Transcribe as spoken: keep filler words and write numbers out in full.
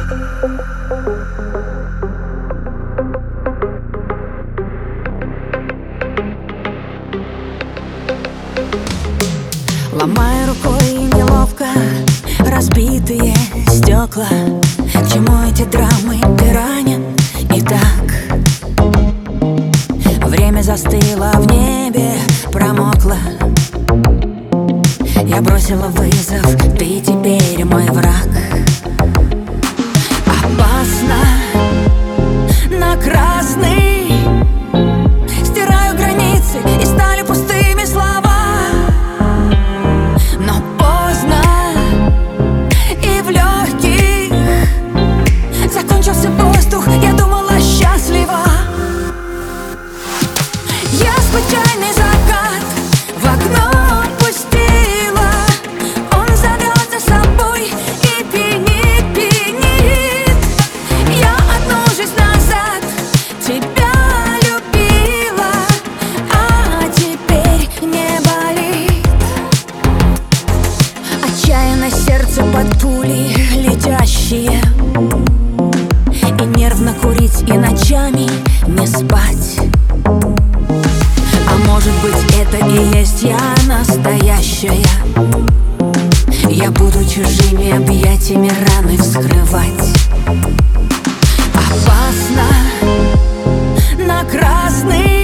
Ломаю рукой неловко разбитые стекла. К чему эти драмы, ты ранен и так. Время застыло в небе, промокло. Я бросила вызов, ты теперь мой враг. Опасно на красный. Стираю границы и стали пустыми слова. Но поздно, и в легких закончился воздух. Я думала, счастлива. Я случайный закат в окно пустила. Он зовет за собой и пьянит, пьянит. Я одну жизнь назад тебя любила, а теперь не болит. Отчаянно сердце под пули летящие. И нервно курить, и ночами не спать. А может быть, это и есть я настоящая. Я буду чужими объятиями раны вскрывать. Опасно на красный.